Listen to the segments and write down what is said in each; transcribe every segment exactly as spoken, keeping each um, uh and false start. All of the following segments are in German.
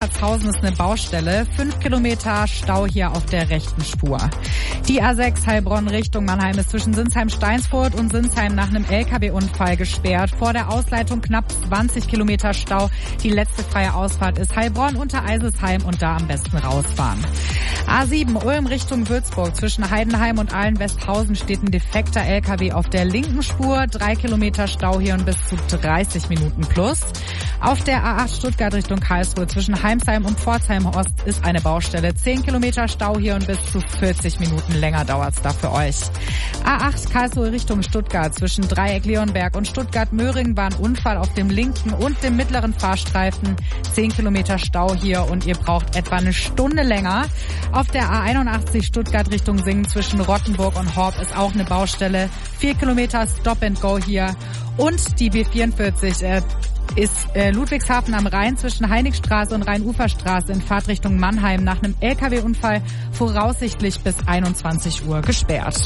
Wolfertshausen ist eine Baustelle. Fünf Kilometer Stau hier auf der rechten Spur. Die A sechs Heilbronn Richtung Mannheim ist zwischen Sinsheim-Steinsfurt und Sinsheim nach einem L K W-Unfall gesperrt. Vor der Ausleitung knapp zwanzig Kilometer Stau. Die letzte freie Ausfahrt ist Heilbronn unter Eiselsheim und da am besten rausfahren. A sieben Ulm Richtung Würzburg. Zwischen Heidenheim und Ahlen-Westhausen steht ein defekter L K W auf der linken Spur. Drei Kilometer Stau hier und bis zu dreißig Minuten plus. Auf der A acht Stuttgart Richtung Karlsruhe zwischen Heimsheim und Pforzheim Ost ist eine Baustelle. Zehn Kilometer Stau hier und bis zu vierzig Minuten länger dauert's da für euch. A acht Karlsruhe Richtung Stuttgart zwischen Dreieck Leonberg und Stuttgart-Möhringen war ein Unfall auf dem linken und dem mittleren Fahrstreifen. Zehn Kilometer Stau hier und ihr braucht etwa eine Stunde länger. Auf der A einundachtzig Stuttgart Richtung Singen zwischen Rottenburg und Horb ist auch eine Baustelle. Vier Kilometer Stop and Go hier. Und die B vierundvierzig äh, ist äh, Ludwigshafen am Rhein zwischen Heiligstraße und Rheinuferstraße in Fahrtrichtung Mannheim nach einem L K W-Unfall voraussichtlich bis einundzwanzig Uhr gesperrt.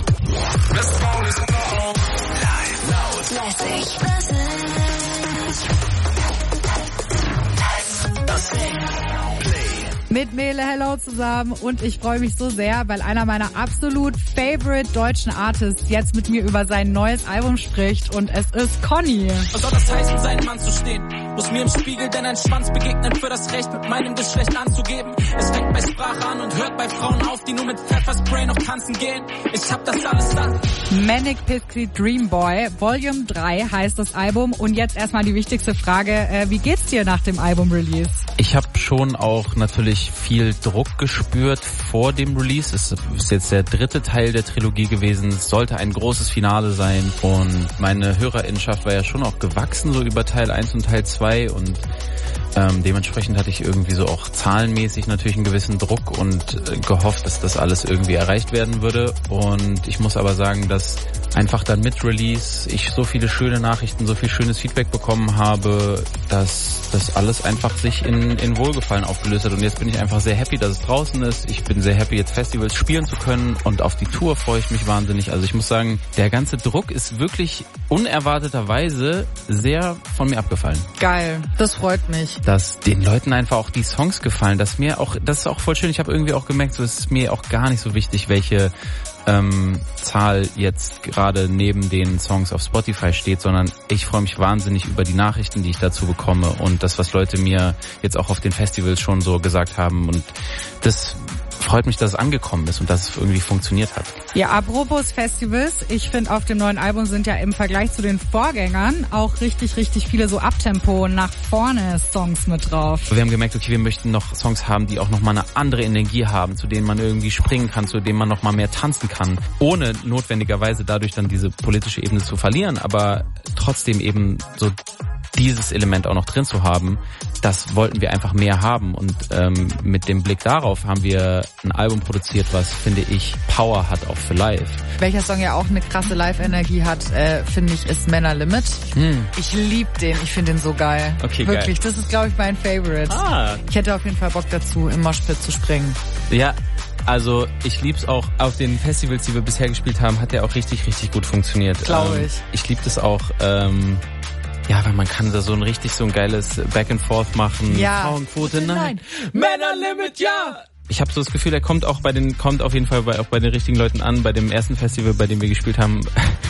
Mit Mele Hello zusammen und ich freue mich so sehr, weil einer meiner absolut favorite deutschen Artists jetzt mit mir über sein neues Album spricht und es ist Conny. Was soll das heißen, seinen Mann zu stehen? Muss mir im Spiegel denn ein Schwanz begegnen für das Recht mit meinem Geschlecht anzugeben. Es fängt bei Sprache an und hört bei Frauen auf, die nur mit Pfefferspray noch tanzen gehen. Ich hab das alles dann. Manic Pixie Dream Boy, Volume drei heißt das Album und jetzt erstmal die wichtigste Frage, äh, wie geht's dir nach dem Album-Release? Ich habe schon auch natürlich viel Druck gespürt vor dem Release. Es ist jetzt der dritte Teil der Trilogie gewesen. Es sollte ein großes Finale sein und meine Hörerinnenschaft war ja schon auch gewachsen, so über Teil eins und Teil zwei und ähm, dementsprechend hatte ich irgendwie so auch zahlenmäßig natürlich einen gewissen Druck und äh, gehofft, dass das alles irgendwie erreicht werden würde und ich muss aber sagen, dass einfach dann mit Release ich so viele schöne Nachrichten, so viel schönes Feedback bekommen habe, dass das alles einfach sich in, in Wohlgefallen aufgelöst hat und jetzt bin ich einfach sehr happy, dass es draußen ist. Ich bin sehr happy, jetzt Festivals spielen zu können und auf die Tour freue ich mich wahnsinnig. Also ich muss sagen, der ganze Druck ist wirklich unerwarteterweise sehr von mir abgefallen. Geil, das freut mich. Dass den Leuten einfach auch die Songs gefallen, dass mir auch, das ist auch voll schön, ich habe irgendwie auch gemerkt, so ist es mir auch gar nicht so wichtig, welche ähm, Zahl jetzt gerade neben den Songs auf Spotify steht, sondern ich freue mich wahnsinnig über die Nachrichten, die ich dazu bekomme und das, was Leute mir jetzt auch auf den Festivals schon so gesagt haben und das freut mich, dass es angekommen ist und dass es irgendwie funktioniert hat. Ja, apropos Festivals, ich finde auf dem neuen Album sind ja im Vergleich zu den Vorgängern auch richtig, richtig viele so Abtempo nach vorne Songs mit drauf. Wir haben gemerkt, okay, wir möchten noch Songs haben, die auch nochmal eine andere Energie haben, zu denen man irgendwie springen kann, zu denen man nochmal mehr tanzen kann, ohne notwendigerweise dadurch dann diese politische Ebene zu verlieren, aber trotzdem eben so dieses Element auch noch drin zu haben, das wollten wir einfach mehr haben und ähm, mit dem Blick darauf haben wir ein Album produziert, was, finde ich, Power hat auch für live. Welcher Song ja auch eine krasse Live-Energie hat, äh, finde ich, ist Männerlimit. Hm. Ich liebe den, ich finde den so geil. Okay, wirklich, geil. Das ist, glaube ich, mein Favorite. Ah. Ich hätte auf jeden Fall Bock dazu, im Moshpit zu springen. Ja, also ich lieb's auch. Auf den Festivals, die wir bisher gespielt haben, hat der auch richtig, richtig gut funktioniert. Glaube ich. Ähm, ich liebe das auch, ähm, ja, weil man kann da so ein richtig so ein geiles Back and Forth machen. Ja. Frauenquote, nein. nein. Männerlimit, ja! Ich habe so das Gefühl, der kommt auch bei den, kommt auf jeden Fall bei, auch bei den richtigen Leuten an. Bei dem ersten Festival, bei dem wir gespielt haben,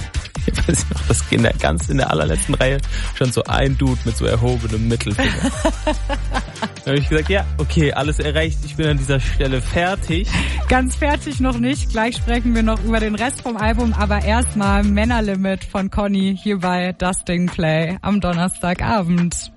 ich weiß noch, das in der ganz in der allerletzten Reihe stand so ein Dude mit so erhobenem Mittelfinger. Da habe ich gesagt, ja, okay, alles erreicht, ich bin an dieser Stelle fertig. Ganz fertig noch nicht, gleich sprechen wir noch über den Rest vom Album, aber erstmal Männerlimit von Conny hier bei Dusting Play am Donnerstagabend.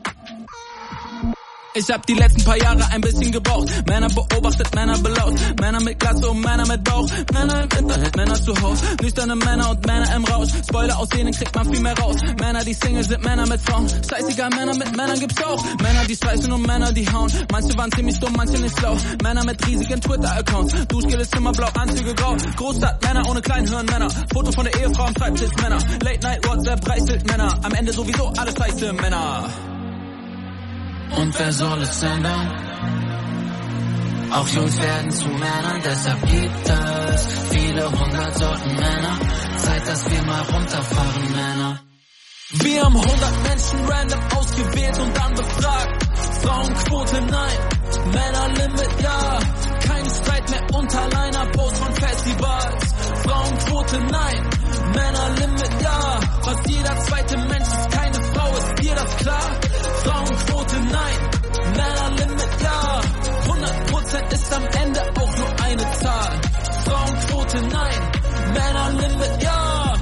Ich hab die letzten paar Jahre ein bisschen gebraucht. Männer beobachtet, Männer belaut. Männer mit Glatze und Männer mit Bauch. Männer im Internet, Männer zu Haus. Nüchterne Männer und Männer im Rausch. Spoiler aus denen kriegt man viel mehr raus. Männer, die Single sind Männer mit Frauen. Scheißegal, Männer mit Männern gibt's auch. Männer, die streicheln und Männer, die hauen. Manche waren ziemlich dumm, manche nicht schlau. Männer mit riesigen Twitter-Accounts. Duschgel ist immer blau, Anzüge grau. Großstadt, Männer ohne Kleinhirn, Männer. Foto von der Ehefrau am Schreibtisch, Männer. Late Night, WhatsApp, Preisschild, Männer. Am Ende sowieso alles scheiße, Männer. Und wer soll es ändern? Auch Jungs werden zu Männern, deshalb gibt es viele hundert Sorten Männer. Zeit, dass wir mal runterfahren, Männer. Wir haben hundert Menschen random ausgewählt und dann befragt. Frauenquote nein, Männerlimit ja, kein Streit mehr unter Liner-Posts von Festivals. Frauenquote nein, Männerlimit ja, fast jeder zweite Mensch ist keine Frau, ist dir das klar? Frauenquote nein, Männerlimit ja, hundert Prozent ist am Ende auch nur eine Zahl. Frauenquote nein, Männerlimit ja.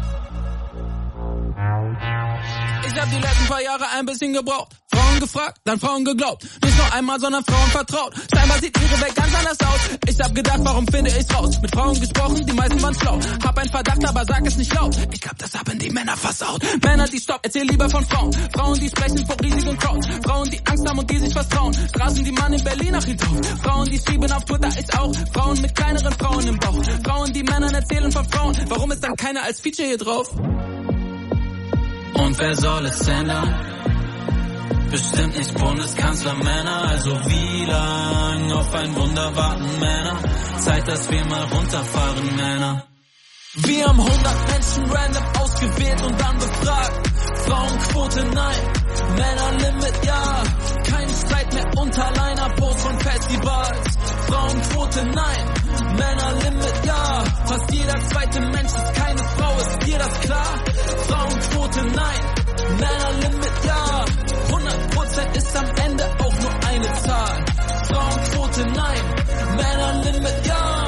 Ich hab die letzten paar Jahre ein bisschen gebraucht. Frauen gefragt, dann Frauen geglaubt. Nicht nur einmal, sondern Frauen vertraut. Scheinbar sieht ihre Welt ganz anders aus. Ich hab gedacht, warum finde ich's raus? Mit Frauen gesprochen, die meisten waren schlau. Hab einen Verdacht, aber sag es nicht laut. Ich glaub, das haben die Männer versaut. Männer, die stopp, erzähl lieber von Frauen. Frauen, die sprechen vor riesigen Crowds. Frauen, die Angst haben und die sich vertrauen. Straßen, die man in Berlin nach hielt auf. Frauen, die schrieben auf Twitter, ich auch. Frauen mit kleineren Frauen im Bauch. Frauen, die Männern erzählen von Frauen. Warum ist dann keiner als Feature hier drauf? Und wer soll es ändern? Bestimmt nicht Bundeskanzlermänner, also wie lang auf ein Wunder warten Männer? Zeit, dass wir mal runterfahren, Männer. Wir haben hundert Menschen random ausgewählt und dann befragt. Frauenquote nein, Männerlimit ja, kein Streit mehr unter Liner-Posts von Festivals. Frauenquote nein, Männerlimit ja, fast jeder zweite Mensch ist keine Frau, ist dir das klar? Frauenquote nein, Männerlimit ja, hundert Prozent ist am Ende auch nur eine Zahl. Frauenquote nein, Männerlimit ja.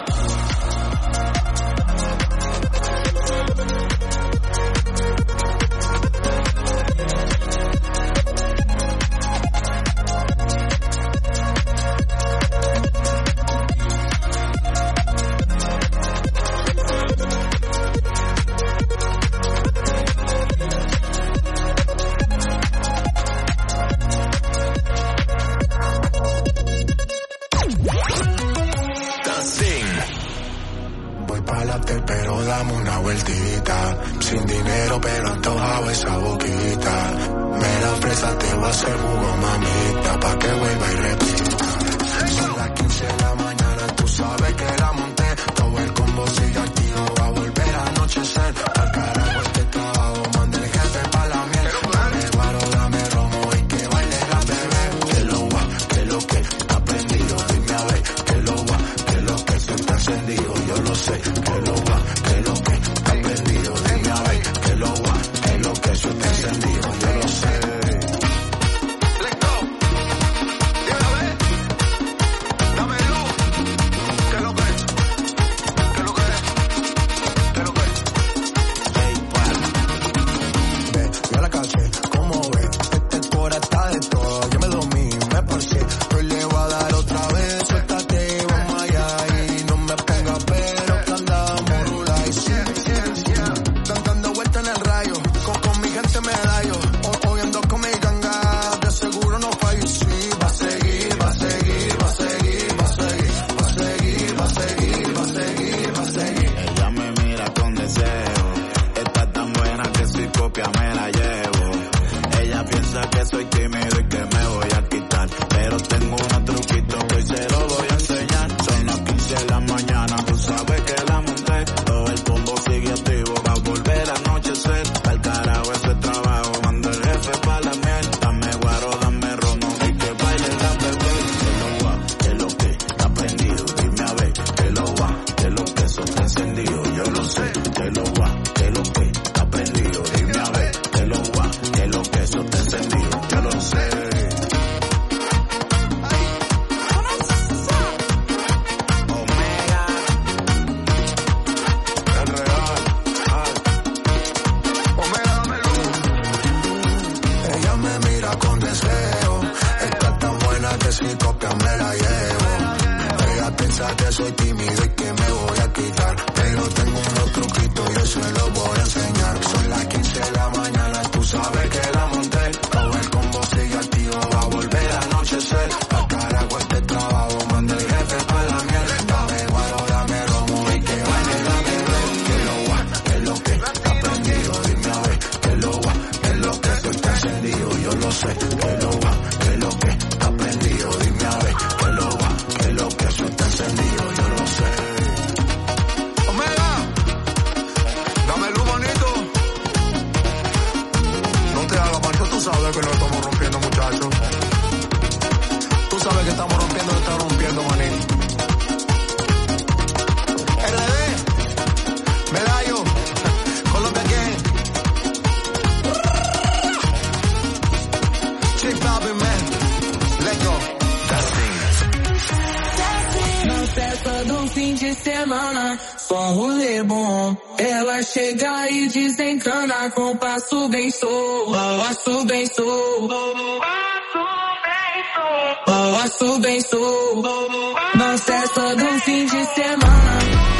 Pero dame una vueltita, sin dinero pero antojado esa boquita. Me la fresa te va a hacer jugo, mamita, pa' que vuelva y repita. Son las quince de la mañana, tú sabes que la monté. Todo el combo sigue activo, va a volver a anochecer. Al carajo este trabajo, manda el jefe pa' la miel. Dame guaro, dame romo y que baile la bebé. Que lo va, que lo que ha prendido, dime a ver. Que lo va, que lo que se está encendido, yo lo sé. Que lo va, que lo que ha prendido, dime a ver. Que lo va, que lo que se está encendido, yo lo sé. Let's go. Tú sabes que estamos rompiendo, estamos rompiendo, manín. R D, Medallo, Colombia again. Chip poppin', man. Let go. Na festa do fim de semana, só um rolê bom. Ela chega e desencana com passo bem solto, passo bem solto, passo bem solto. Na festa do fim de semana.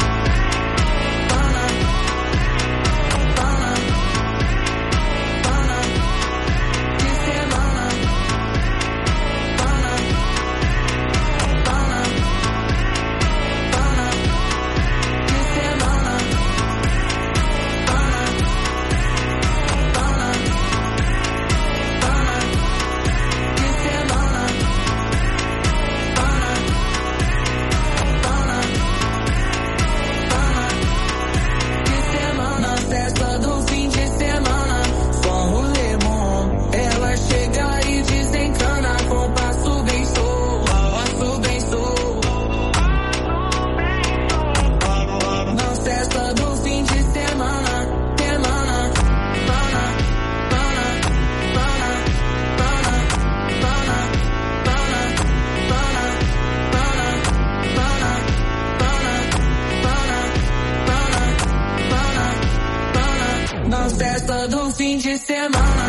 Na festa do fim de semana.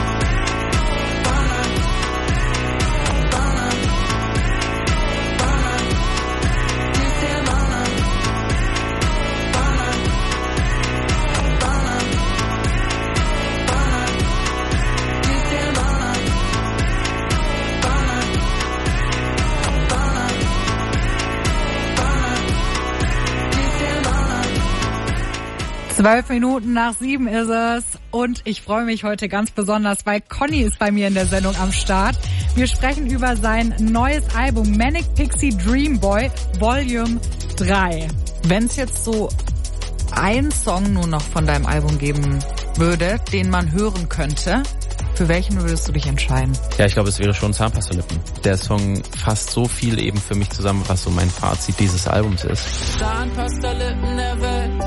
Zwölf Minuten nach sieben ist es und ich freue mich heute ganz besonders, weil Conny ist bei mir in der Sendung am Start. Wir sprechen über sein neues Album Manic Pixie Dream Boy Volume drei. Wenn es jetzt so einen Song nur noch von deinem Album geben würde, den man hören könnte, für welchen würdest du dich entscheiden? Ja, ich glaube, es wäre schon Zahnpasta-Lippen. Der Song fasst so viel eben für mich zusammen, was so mein Fazit dieses Albums ist. Zahnpasta-Lippen der Welt.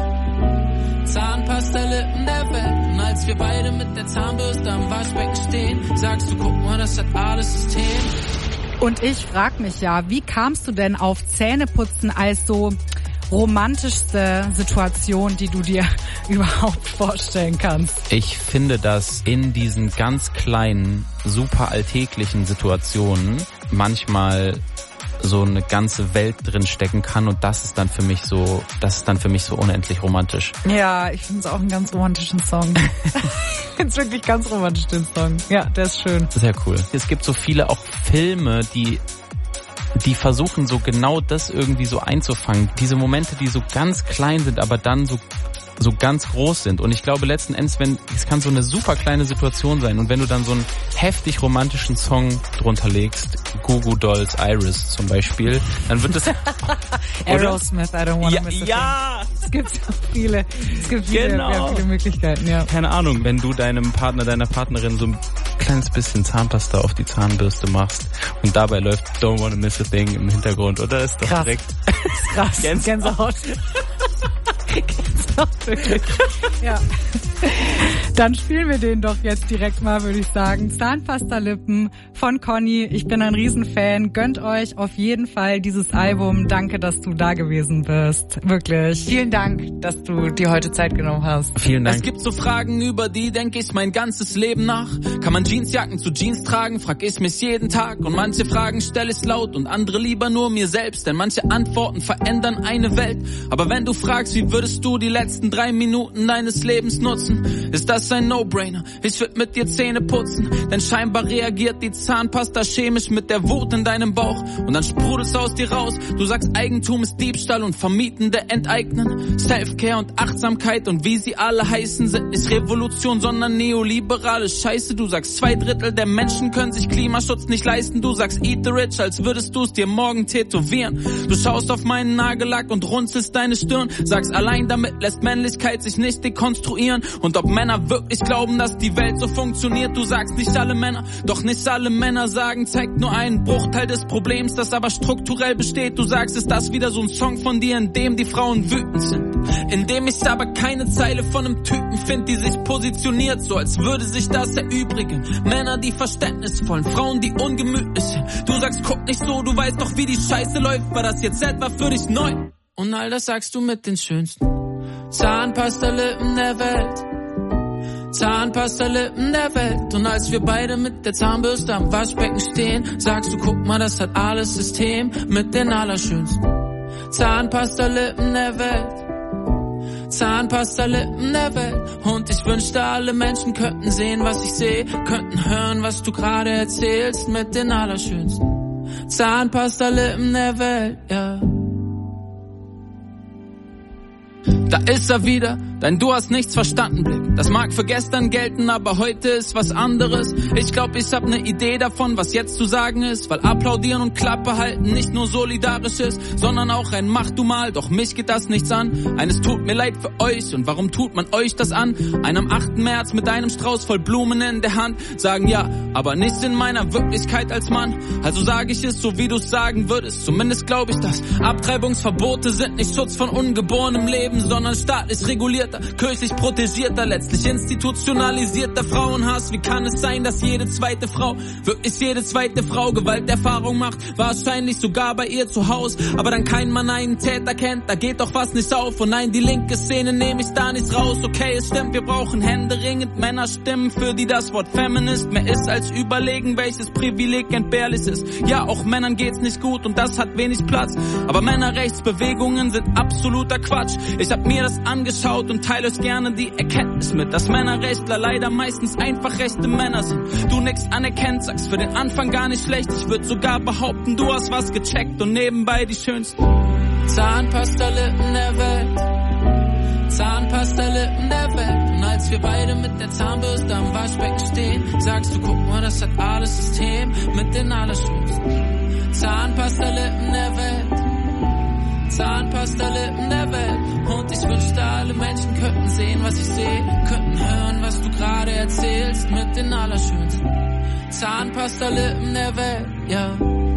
Zahnpasta-Lippen der Welt. Und als wir beide mit der Zahnbürste am Waschbecken stehen, sagst du, guck mal, das hat alles System. Und ich frag mich ja, wie kamst du denn auf Zähneputzen als so romantischste Situation, die du dir überhaupt vorstellen kannst? Ich finde, dass in diesen ganz kleinen, super alltäglichen Situationen manchmal so eine ganze Welt drin stecken kann und das ist dann für mich so, das ist dann für mich so unendlich romantisch. Ja, ich finde es auch einen ganz romantischen Song. Ich finde es wirklich ganz romantisch, den Song. Ja, der ist schön. Sehr cool. Es gibt so viele auch Filme, die die versuchen so genau das irgendwie so einzufangen. Diese Momente, die so ganz klein sind, aber dann so so ganz groß sind. Und ich glaube letzten Endes, wenn es kann so eine super kleine Situation sein und wenn du dann so einen heftig romantischen Song drunter legst, Goo Goo Dolls Iris zum Beispiel, dann wird es Aerosmith, I don't wanna ja, miss a ja. thing. Es gibt so viele, es gibt viele, Genau. ja, viele Möglichkeiten, ja. Keine Ahnung, wenn du deinem Partner, deiner Partnerin so ein kleines bisschen Zahnpasta auf die Zahnbürste machst und dabei läuft Don't Wanna Miss a Thing im Hintergrund, oder? Ist doch Krass. direkt Krass. Gänsehaut. Gänsehaut. Gänsehaut, wirklich. Ja. Dann spielen wir den doch jetzt direkt mal, würde ich sagen. Zahnpasta-Lippen von Conny. Ich bin ein Riesenfan. Gönnt euch auf jeden Fall dieses Album. Danke, dass du da gewesen bist. Wirklich. Vielen Dank, dass du dir heute Zeit genommen hast. Vielen Dank. Es gibt so Fragen, über die denke ich mein ganzes Leben nach. Kann man Jeansjacken zu Jeans tragen? Frag ich mich jeden Tag. Und manche Fragen stelle ich laut und andere lieber nur mir selbst. Denn manche Antworten verändern eine Welt. Aber wenn du fragst, wie würdest du die letzten drei Minuten deines Lebens nutzen, ist das ein No-Brainer. Ich würd mit dir Zähne putzen, denn scheinbar reagiert die Zahnpasta chemisch mit der Wut in deinem Bauch. Und dann sprudelt's aus dir raus. Du sagst, Eigentum ist Diebstahl und Vermietende enteignen. Selfcare und Achtsamkeit und wie sie alle heißen, sind nicht Revolution, sondern neoliberale Scheiße. Du sagst, zwei Drittel der Menschen können sich Klimaschutz nicht leisten. Du sagst, eat the rich, als würdest du es dir morgen tätowieren. Du schaust auf meinen Nagellack und runzelst deine Stirn. Sagst, allein damit lässt Männlichkeit Männlichkeit sich nicht dekonstruieren und ob Männer wirklich glauben, dass die Welt so funktioniert. Du sagst nicht alle Männer, doch nicht alle Männer sagen, zeigt nur einen Bruchteil des Problems, das aber strukturell besteht. Du sagst, ist das wieder so ein Song von dir, in dem die Frauen wütend sind, in dem ich aber keine Zeile von einem Typen find, die sich positioniert, so als würde sich das erübrigen. Männer, die verständnisvollen, Frauen, die ungemütlich sind. Du sagst, guck nicht so, du weißt doch, wie die Scheiße läuft. War das jetzt etwa für dich neu? Und all das sagst du mit den schönsten Zahnpasta-Lippen der Welt. Zahnpasta-Lippen der Welt. Und als wir beide mit der Zahnbürste am Waschbecken stehen, sagst du, guck mal, das hat alles System mit den allerschönsten Zahnpasta-Lippen der Welt. Zahnpasta-Lippen der Welt. Und ich wünschte, alle Menschen könnten sehen, was ich sehe, könnten hören, was du gerade erzählst mit den allerschönsten Zahnpasta-Lippen der Welt, ja. Da ist er wieder, dein Du hast nichts verstanden Blick. Das mag für gestern gelten, aber heute ist was anderes. Ich glaub, ich hab ne Idee davon, was jetzt zu sagen ist, weil applaudieren und Klappe halten nicht nur solidarisch ist, sondern auch ein Mach du mal, doch mich geht das nichts an. Eines tut mir leid für euch und warum tut man euch das an? Ein am achten März mit einem Strauß voll Blumen in der Hand, sagen ja, aber nicht in meiner Wirklichkeit als Mann. Also sag ich es so, wie du's sagen würdest, zumindest glaub ich das. Abtreibungsverbote sind nicht Schutz von ungeborenem Leben, sondern staatlich regulierter, kirchlich protegierter, letztlich institutionalisierter Frauenhass. Wie kann es sein, dass jede zweite Frau, wirklich jede zweite Frau Gewalterfahrung macht? Wahrscheinlich sogar bei ihr zu Hause, aber dann kein Mann einen Täter kennt, da geht doch was nicht auf. Und nein, die linke Szene nehme ich da nicht raus. Okay, es stimmt, wir brauchen händeringend Männerstimmen, für die das Wort Feminist mehr ist als überlegen, welches Privileg entbehrlich ist. Ja, auch Männern geht's nicht gut und das hat wenig Platz, aber Männerrechtsbewegungen sind absoluter Quatsch. Ich hab mir das angeschaut und teile euch gerne die Erkenntnis mit, dass Männerrechtler leider meistens einfach rechte Männer sind. Du nix anerkennt, sagst für den Anfang gar nicht schlecht. Ich würde sogar behaupten, du hast was gecheckt und nebenbei die schönsten Zahnpasta-Lippen der Welt. Zahnpasta-Lippen der Welt. Und als wir beide mit der Zahnbürste am Waschbecken stehen, sagst du, guck mal, das hat alles System mit den allerschönsten Zahnpasta-Lippen der Welt. Zahnpasta-Lippen der Welt. Und ich wünschte, alle Menschen könnten sehen, was ich sehe, könnten hören, was du gerade erzählst mit den allerschönsten Zahnpasta-Lippen der Welt, ja.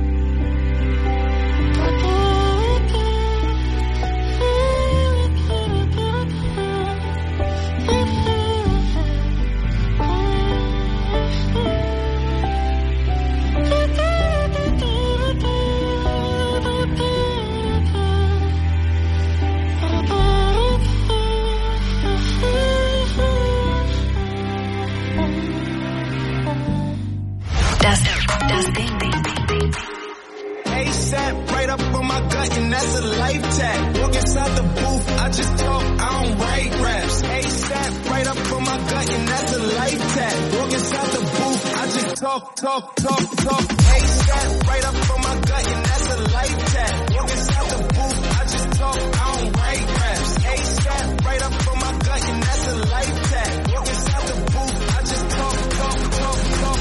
Das, das Ding, Ding, Ding, Ding. ASAP, right up on my gut, and that's a life tag. Walk inside the booth, I just talk, I don't write raps. ASAP, right up on my gut, and that's a life tag. Walk inside the booth, I just talk, talk, talk, talk. ASAP, right up on my gut, and that's a life tag. Walk inside the booth, I just talk, I don't write raps. ASAP, right up on my gut, and that's a life tag. Walk inside the booth, I just talk, talk, talk, talk.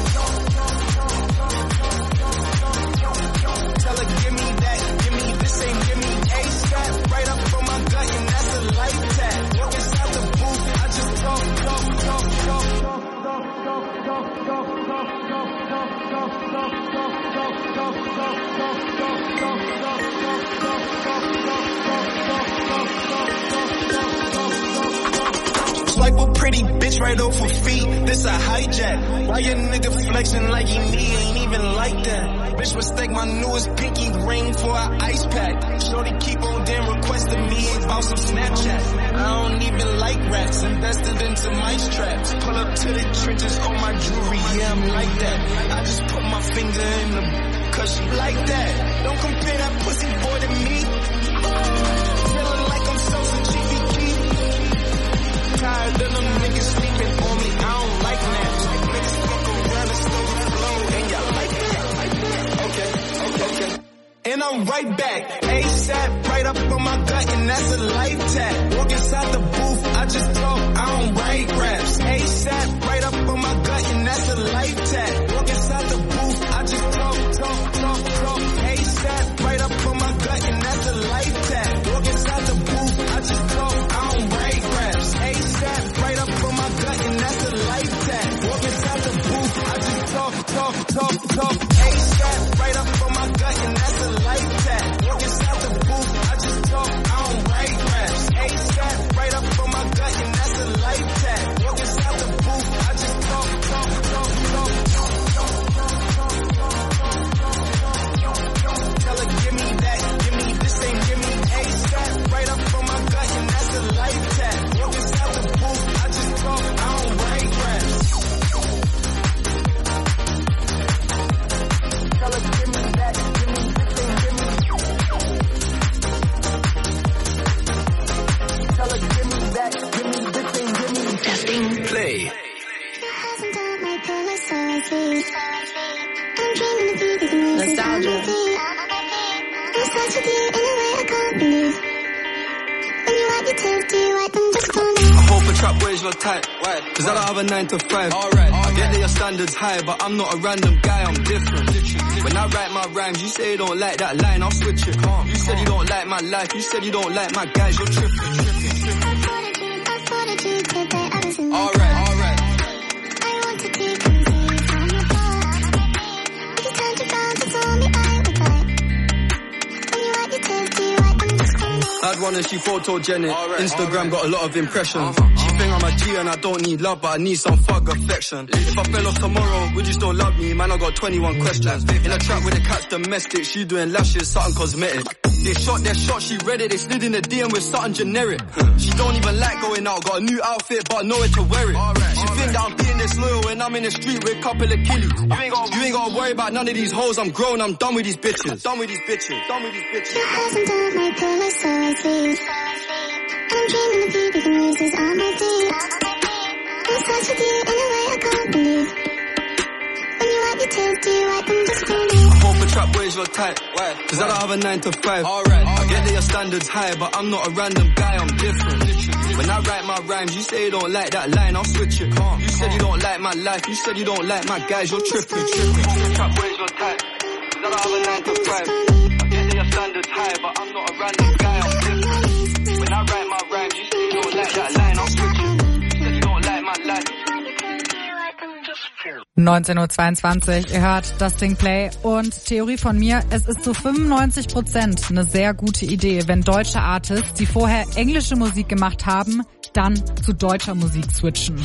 Tell her, give me that, give me this, ain't give me ASAP. Right up on my gut, and that's a life tag. Walk inside the booth, I just talk, talk, talk, talk, talk, talk, talk, talk, talk, Swipe a pretty bitch right off her feet. This a hijack. Why your nigga flexing like he me ain't even like that? Bitch mistake my newest pinky ring for an ice pack. Shorty keep on damn requesting me about some Snapchat. I don't even like rats. Invested into mice traps. Pull up to the trenches on my jewelry. Yeah, I'm like that. I just put my finger in the cause she like that. Don't compare that pussy boy to me. Feeling like I'm so G B K. Tired of them niggas sleeping on me. I don't like naps. Niggas fuck around and stole the flow. And y'all like that? Okay, okay, okay. And I'm right back. ASAP, right up on my gut, and that's a life tag. Walk inside the booth, I just talk, I don't write raps. ASAP, right up on my gut, and that's a life tag. Walk inside the booth, I just talk, talk, talk, talk. ASAP, right up on my gut, and that's a life tag. Walk inside the booth, I just talk, I don't write Roger. I'm obsessed with you in a way I can't believe. When you wipe your tears, do you wipe them just for me? I hope a trap boys your type. Why? Cause I don't have a nine to five. Alright, I get that your standards high, but I'm not a random guy, I'm different. When I write my rhymes, you say you don't like that line, I'll switch it. You said you don't like my life, you said you don't like my guys, you're tripping. I thought a drink, I thought a drink, could they others in the Alright, car? alright. I wanted to come see you from afar. If you turned around and saw me, I would bite. When you wipe your tears, do you wipe them just for me? I'd one and she photogenic. Instagram got a lot of impressions. She think I'm a G and I don't need love, but I need some fuck affection. If I fell off tomorrow, would you still love me? Man, I got twenty-one questions. In a trap with the cat's domestic, she doing lashes, something cosmetic. They shot their shot, she read it, they slid in the D M with something generic. She don't even like going out, got a new outfit, but nowhere to wear it. She think that I'm being disloyal when I'm in the street with a couple of killies. You ain't got, you ain't got to worry about none of these hoes, I'm grown, I'm done with these bitches. Done with these bitches, done with these bitches. Your hair's under my pillow, so I sleep. And I'm dreaming of you, the music on my feet. I'm obsessed with you in a way I can't believe. When you wipe your tears, do you wipe them just for me? I hope a trap boys your type. Why? Cause I don't have a nine to five. Alright, I get that your standards high, but I'm not a random guy, I'm different. When I write my rhymes, you say you don't like that line, I'll switch it. You said you don't like my life, you said you don't like my guys, you're tripping. Trap boys your type. Cause I don't have a nine to five. I get that your standards high, but I'm not a random guy, I'm different. When I write my rhymes, you say you don't like that line, I'll switch it. You said you don't like my life. neunzehn Uhr zweiundzwanzig, ihr hört das Ding Play und Theorie von mir, es ist zu fünfundneunzig Prozent eine sehr gute Idee, wenn deutsche Artists, die vorher englische Musik gemacht haben, dann zu deutscher Musik switchen.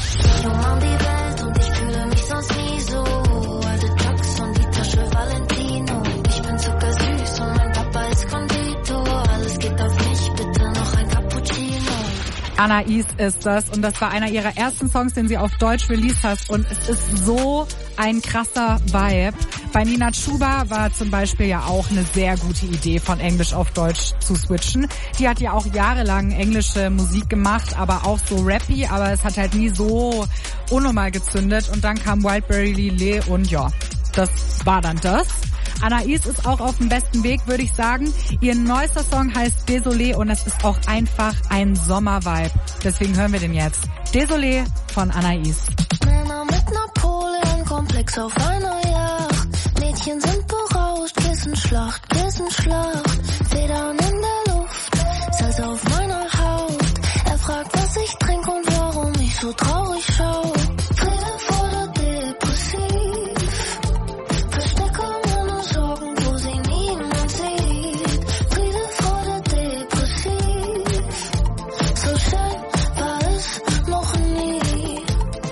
Anais ist das und das war einer ihrer ersten Songs, den sie auf Deutsch released hat und es ist so ein krasser Vibe. Bei Nina Chuba war zum Beispiel ja auch eine sehr gute Idee, von Englisch auf Deutsch zu switchen. Die hat ja auch jahrelang englische Musik gemacht, aber auch so rappy, aber es hat halt nie so unnormal gezündet und dann kam Wildberry Lillet und ja, das war dann das. Anais ist auch auf dem besten Weg, würde ich sagen. Ihr neuester Song heißt Désolé und es ist auch einfach ein Sommervibe. Deswegen hören wir den jetzt. Désolé von Anais. Männer mit Napoleon-Komplex auf einer Yacht. Mädchen sind berauscht, Kissenschlacht, Kissenschlacht. Federn in der Luft, Salz auf meiner Haut. Er fragt, was ich trinke und warum ich so traurig schau. Friede vor der Depressiv. Verstecke meine Sorgen, wo sie niemand sieht. Friede vor der Depressiv. So schön war es noch nie.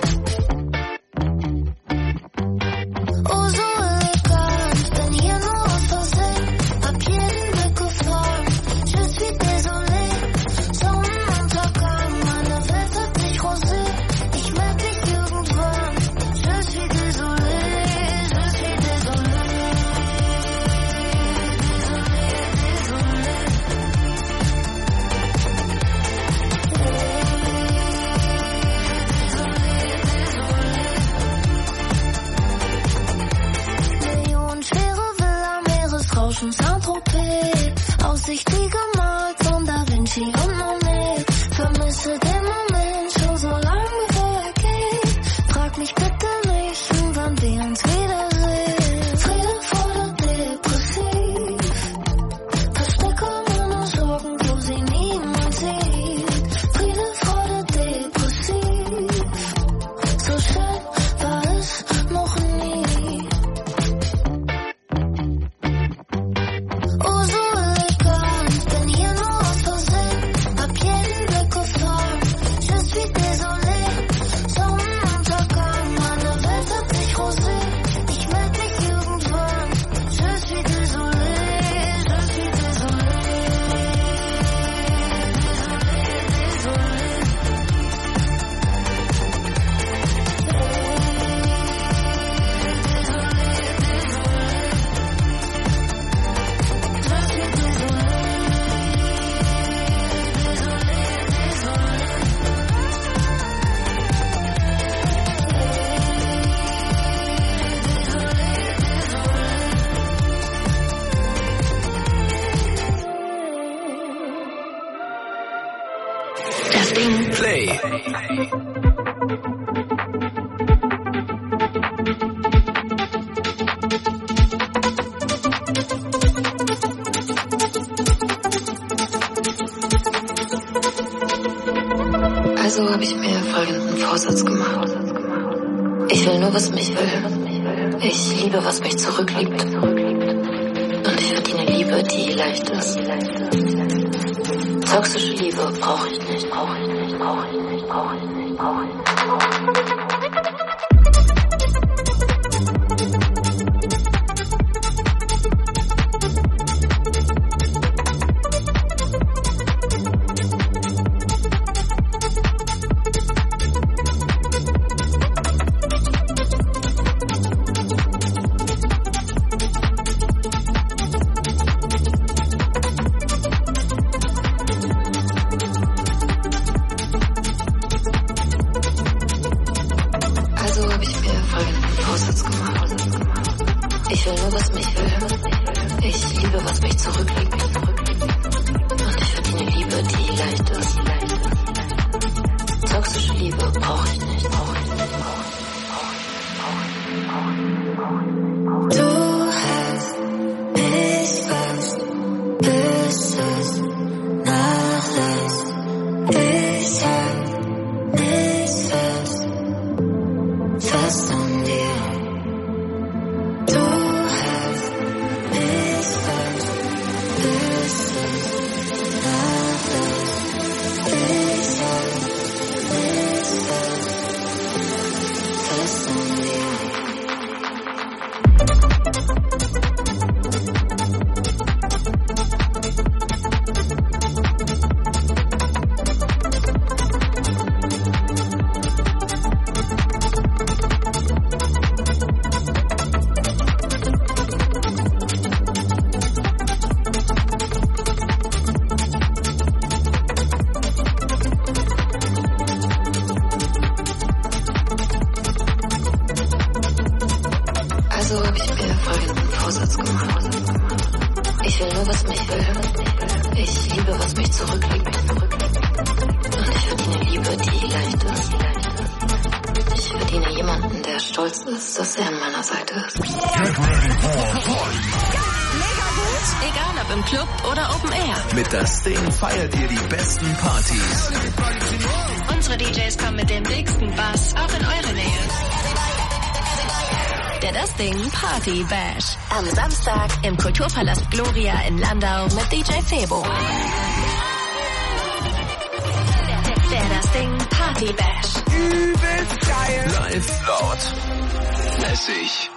Oh, so elegant, bin hier nur aus Versehen. Hab jeden weggefahren. Je suis désolé. Sonnenuntergang, meine Welt hat sich rosé. Ich merk dich irgendwann. Je suis désolé, je suis désolé. Millionenschwere Villa, Meeresrauschen, Saint-Tropez. Aussicht wie gemalt von Da Vinci und Monet. Vermisse den Moment, schon so lange vergeht. Frag mich bitte nicht, wann wir uns wiedersehen. Friede vor der Depressiv. Verstecke meine Sorgen, wo sie niemand sieht. Friede vor der Depressiv. So schön war es noch nie. Oh, so Play. Also habe ich mir folgenden Vorsatz gemacht. Ich will nur, was mich will. Ich liebe, was mich zurückliebt. Und ich verdiene Liebe, die leicht ist. Toxische Liebe brauche ich nicht, brauche ich nicht, brauche ich nicht, brauche ich nicht, brauche ich nicht, brauche ich nicht. Feiert ihr die besten Partys. Unsere D Js kommen mit dem dicksten Bass auch in eure Nähe. Der Das Ding Party Bash. Am Samstag im Kulturpalast Gloria in Landau mit D J Febo. Der Das Ding Party Bash. Übelst geil. Live, laut, lässig.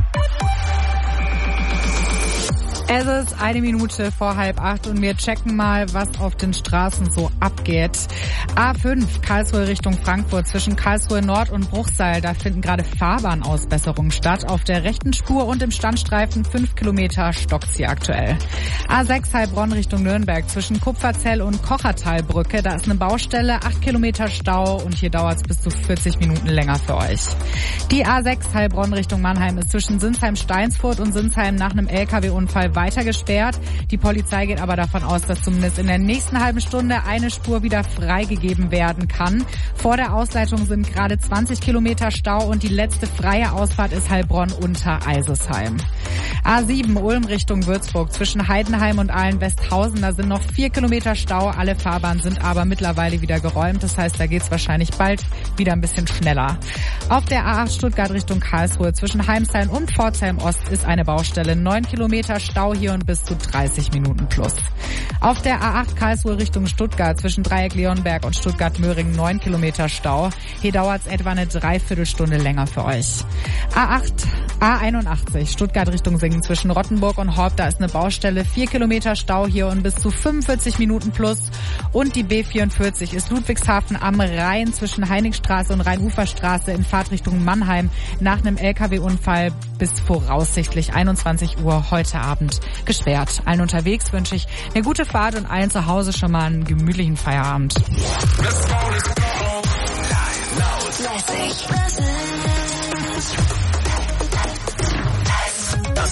Es ist eine Minute vor halb acht und wir checken mal, was auf den Straßen so abgeht. A fünf, Karlsruhe Richtung Frankfurt, zwischen Karlsruhe Nord und Bruchsal, da finden gerade Fahrbahnausbesserungen statt. Auf der rechten Spur und im Standstreifen fünf Kilometer stockt's hier aktuell. A sechs, Heilbronn Richtung Nürnberg, zwischen Kupferzell und Kochertalbrücke, da ist eine Baustelle, acht Kilometer Stau und hier dauert's bis zu vierzig Minuten länger für euch. Die A sechs, Heilbronn Richtung Mannheim, ist zwischen Sinsheim-Steinsfurt und Sinsheim nach einem L K W-Unfall weiter gesperrt. Die Polizei geht aber davon aus, dass zumindest in der nächsten halben Stunde eine Spur wieder freigegeben werden kann. Vor der Ausleitung sind gerade zwanzig Kilometer Stau und die letzte freie Ausfahrt ist Heilbronn unter Eisesheim. A sieben, Ulm Richtung Würzburg, zwischen Heidenheim und Ahlen-Westhausen, da sind noch vier Kilometer Stau. Alle Fahrbahnen sind aber mittlerweile wieder geräumt. Das heißt, da geht's wahrscheinlich bald wieder ein bisschen schneller. Auf der A acht Stuttgart Richtung Karlsruhe, zwischen Heimsheim und Pforzheim Ost ist eine Baustelle. neun Kilometer Stau hier und bis zu dreißig Minuten plus. Auf der A acht Karlsruhe Richtung Stuttgart, zwischen Dreieck Leonberg und Stuttgart-Möhringen neun Kilometer Stau. Hier dauert es etwa eine Dreiviertelstunde länger für euch. A acht, A einundachtzig, Stuttgart Richtung Singen, zwischen Rottenburg und Horb, da ist eine Baustelle, vier Kilometer Stau hier und bis zu fünfundvierzig Minuten plus. Und die B vierundvierzig ist Ludwigshafen am Rhein, zwischen Heiligstraße und Rheinuferstraße in Fahrtrichtung Mannheim, nach einem L K W-Unfall bis voraussichtlich einundzwanzig Uhr heute Abend gesperrt. Allen unterwegs wünsche ich eine gute Fahrt und allen zu Hause schon mal einen gemütlichen Feierabend.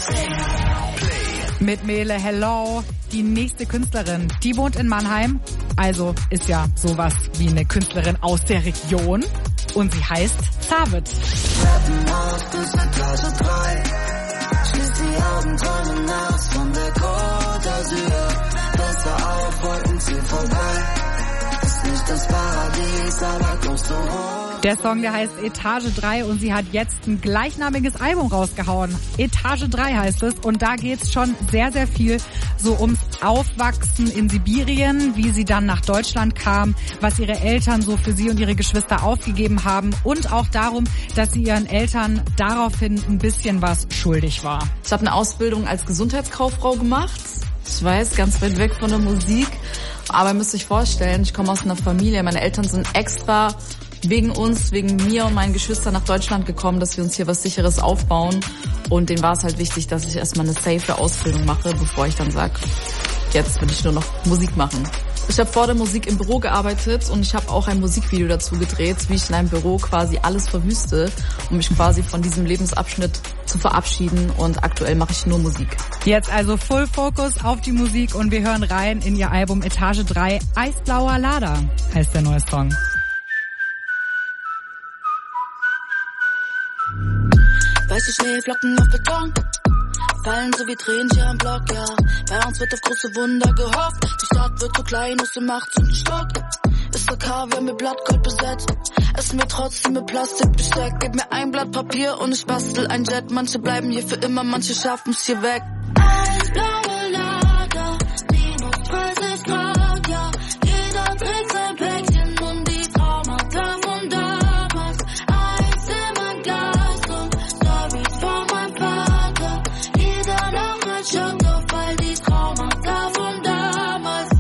Mit Mele Hello, die nächste Künstlerin, die wohnt in Mannheim, Also ist ja sowas wie eine Künstlerin aus der Region. Und sie heißt Zavit. Treppenhaus bis Etage drei. Schließ die Augen, träume nachts von der Côte d'Azur. Besser auf, Wolken ziehen vorbei. Ist nicht das Paradies, aber kommst du hoch. Der Song, der heißt Etage drei und sie hat jetzt ein gleichnamiges Album rausgehauen. Etage drei heißt es und da geht's schon sehr, sehr viel so ums Aufwachsen in Sibirien, wie sie dann nach Deutschland kam, was ihre Eltern so für sie und ihre Geschwister aufgegeben haben und auch darum, dass sie ihren Eltern daraufhin ein bisschen was schuldig war. Ich habe eine Ausbildung als Gesundheitskauffrau gemacht. Ich weiß, ganz weit weg von der Musik, aber ihr müsst euch vorstellen, ich komme aus einer Familie, meine Eltern sind extra wegen uns, wegen mir und meinen Geschwistern nach Deutschland gekommen, dass wir uns hier was Sicheres aufbauen. Und denen war es halt wichtig, dass ich erstmal eine safe Ausbildung mache, bevor ich dann sage, jetzt will ich nur noch Musik machen. Ich habe vor der Musik im Büro gearbeitet und ich habe auch ein Musikvideo dazu gedreht, wie ich in einem Büro quasi alles verwüste, um mich quasi von diesem Lebensabschnitt zu verabschieden. Und aktuell mache ich nur Musik. Jetzt also Full Focus auf die Musik und wir hören rein in ihr Album Etage drei. Eisblauer Lada heißt der neue Song. Weiße Schneeflocken auf Beton, fallen so wie Tränen hier im Block, ja. Bei uns wird auf große Wunder gehofft, die Stadt wird so klein, aus dem achtzehnten Stock. Ist okay, wir haben mit Blattgold besetzt, essen wir trotzdem mit Plastikbesteck. Gib mir ein Blatt Papier und ich bastel ein Jet. Manche bleiben hier für immer, manche schaffen's hier weg. Eisblaue Lager, minus dreißig Grad, ja. Jeder trägt sein Päckchen und die Traumata von damals. Eis in mein Glas und Stories von meinem Vater. Jeder noch ein Schock auf all die Traumata von damals.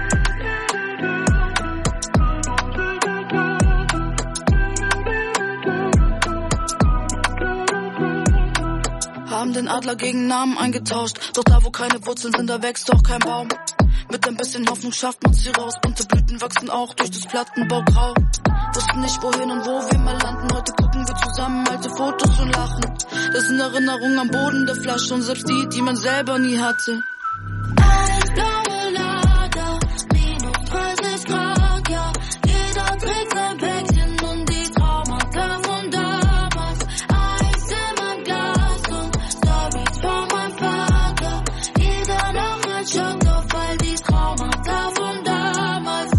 Haben den Adler gegen Namen eingetauscht. Doch da, wo keine Wurzeln sind, da wächst auch kein Baum. Mit ein bisschen Hoffnung schafft man's hier raus. Bunte Blüten wachsen auch durch das Plattenbaugrau. Wussten nicht wohin und wo wir mal landen. Heute gucken wir zusammen alte Fotos und lachen. Das sind Erinnerungen am Boden der Flasche und selbst die, die man selber nie hatte. Eisblaue Lager, minus dreißig Grad, ja. Jeder trägt sein Päckchen und die Traumata von damals. Eis in meinem Glas und Stories von meinem Vater. Jeder noch ein Schock auf all die Traumata von damals.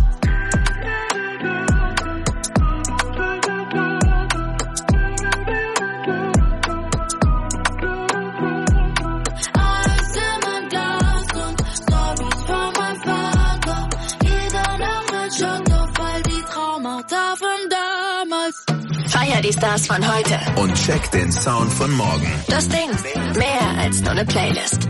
Eis in meinem Glas und Stories von meinem Vater. Jeder noch ein Schock auf all die Traumata von damals. Feier die Stars von heute. Und check den Sound von morgen. Das Ding. Mehr als nur eine Playlist.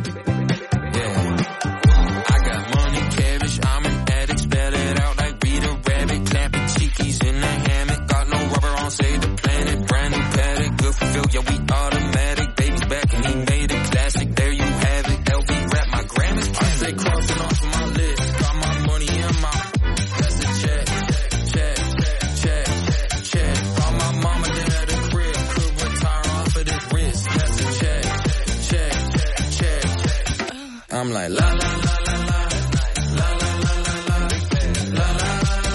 I'm like la la la la la la la la la la la.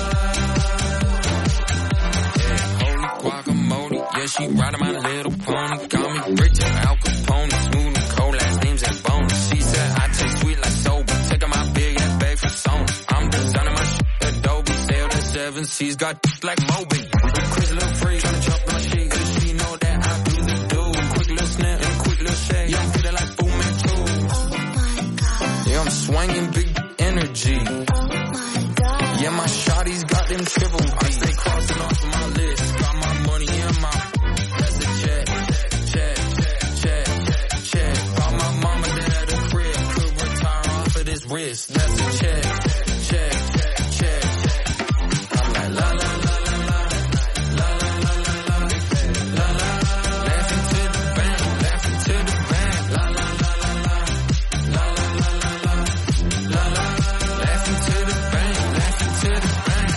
Yeah, holy guacamole, yeah she riding my little pony. Call me rich and Al Capone, smooth and cold, last name's and bones. She said I taste sweet like soba, taking my big ass bag from Sony. I'm designing my shit Adobe, sailed at seven seas, got like Moby. Chris little free, tryna jump my shit, cause she know that I do the do. Quick little snap and quick little shake, yeah I'm feeling like Fu Manchu. Yeah, I'm swinging big energy. Oh my God. Yeah, my shawty's got them triple. I stay crossing off of my list. Got my money in my. That's a check, check, check, check. Bought my mama at a crib. Could retire off of this wrist. That's a check, check, check. I'm like la la la la la la la la la la la la. Laughing to the bank, laughing to the bank. La la la la la la la la la. La la, laughing to the bank, laughing to the bank.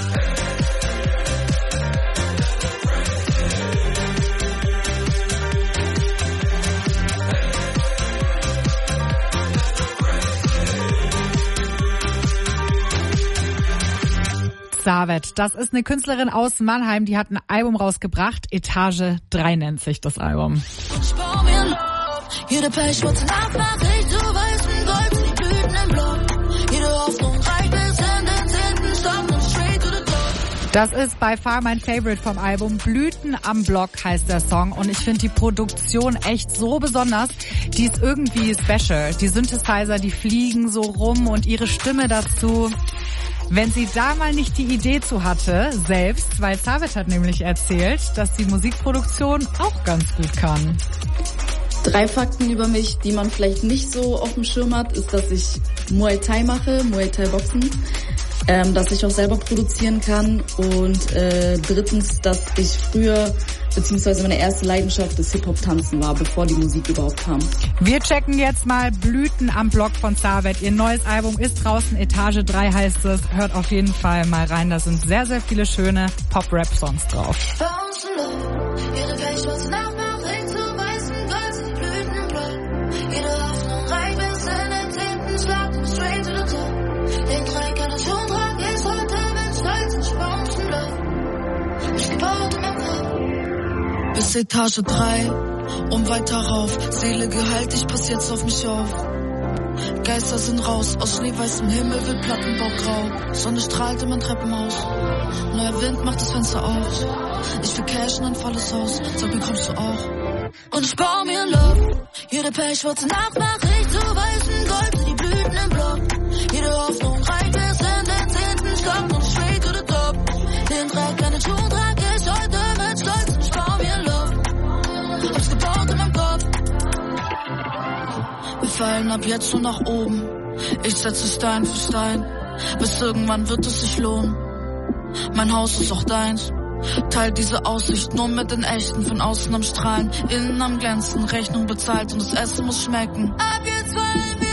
Savet, das ist eine Künstlerin aus Mannheim, die hat ein Album rausgebracht. Etage drei nennt sich das Album. Jede pechschwarze Nachtnachricht, so weißen Gold, die Blüten im Block. Jede Hoffnung reicht bis in den zehnten Stock und straight to the top. Das ist by far mein Favorite vom Album. Blüten am Block heißt der Song und ich finde die Produktion echt so besonders. Die ist irgendwie special. Die Synthesizer, die fliegen so rum und ihre Stimme dazu. Wenn sie da mal nicht die Idee zu hatte, selbst, weil Savet hat nämlich erzählt, dass die Musikproduktion auch ganz gut kann. Drei Fakten über mich, die man vielleicht nicht so auf dem Schirm hat, ist, dass ich Muay Thai mache, Muay Thai Boxen, ähm, dass ich auch selber produzieren kann und äh, drittens, dass ich früher, beziehungsweise meine erste Leidenschaft des Hip-Hop-Tanzen war, bevor die Musik überhaupt kam. Wir checken jetzt mal Blüten am Block von Savet. Ihr neues Album ist draußen, Etage drei heißt es. Hört auf jeden Fall mal rein, da sind sehr, sehr viele schöne Pop-Rap-Songs drauf. Bis Etage drei und weiter rauf. Seele geheilt, ich pass jetzt auf mich auf. Geister sind raus, aus schneeweißem Himmel wird Plattenbau grau. Sonne strahlt in mein Treppenhaus. Neuer Wind macht das Fenster auf. Ich will cashen ein volles Haus. Sag mir, kommst du auch? Und ich baue mir Love. Jede pechschwarze Nachtnachricht, so weißen Gold, die Blüten im Block. Jede Hoffnung reicht bis in den zehnten Stock und straight to the top. Den drei kleinen Schuhen trag ich heute mit Stolz und ich baue mir Love. Hab's gebaut in meinem Kopf. Wir fallen ab jetzt nur nach oben. Ich setze Stein für Stein. Bis irgendwann wird es sich lohnen. Mein Haus ist auch deins. Teil diese Aussicht nur mit den Echten. Von außen am Strahlen, innen am Glänzen. Rechnung bezahlt und das Essen muss schmecken. Ab jetzt fallen wir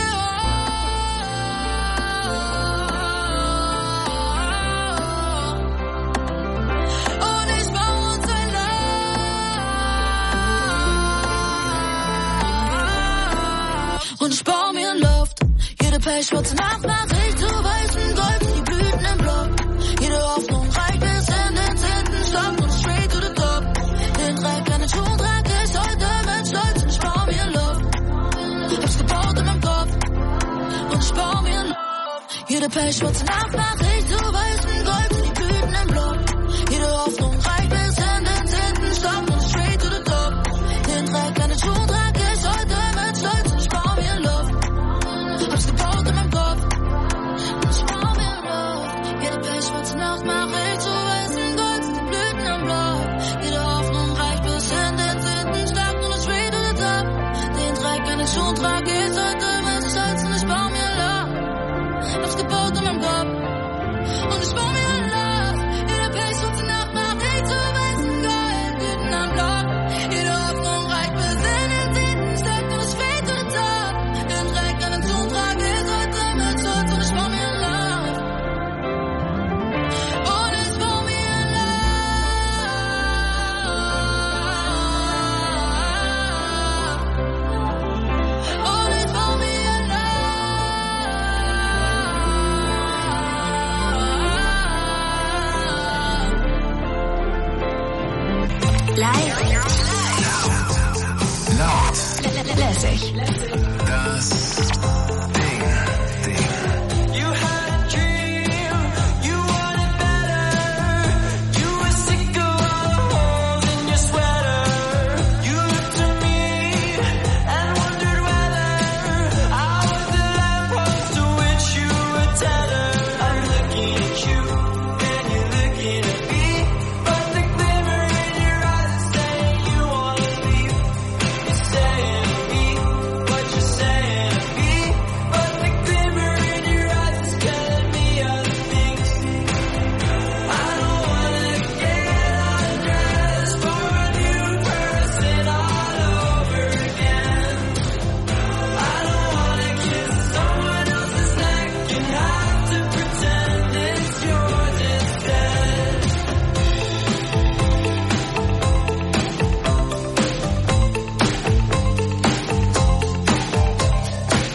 und ich baue mir ein Loft. Jede pechschwarze Nachtnachricht, so weißen Gold, die Blüten im Block. Jede Hoffnung reicht bis in den zehnten Stock und straight to the top. Den drei kleinen Schuhen trag ich heute mit Stolz und ich baue mir ein Loft. Hab's gebaut in meinem Kopf und ich baue mir ein Loft. Jede pechschwarze Nachtnachricht, so weißen Gold, die Blüten im Block. Jede Hoffnung reicht bis in den zehnten Stock und straight to the top. Den drei kleinen Schuhen trag ich heute mit Stolz und ich baue mir ein Loft. Hab's gebaut in meinem Kopf und ich baue mir ein Loft. Jede pechschwarze Nachtnachricht, so weißen Gold, die Blüten am Block. Jede Hoffnung reicht bis in den zehnten Stock und ich straight to the top. Den drei kleinen Schuhen trag ich heute mit Stolz und ich baue mir ein Loft. Hab's gebaut in meinem Kopf und ich baue mir ein Loft. Jede pechschwarze Nachtnachricht, so weißen Gold, Blüten am Block. Jede Hoffnung reicht bis in den zehnten Stock und ich straight to the top. Den drei kleinen Schuhen trag ich heute mit Stolz und ich baue mir ein Loft. Und ich baue mir ein Loft. Und ich baue mir ein Loft. Live. Laut. Lässig. Das Ding. Ding. You had a dream, you wanted better. You were sick of all the holes in your sweater. You looked at me and wondered whether I was the lamppost to which you were tethered. I'm looking at you and you're looking at me, but the glimmer in your eyes is saying you wanna leave. You're saying to me what you're saying to me, but the glimmer in your eyes is telling me other things. I don't wanna get undressed for a new person all over again. I don't wanna kiss someone else's neck and have to pretend it's yours instead.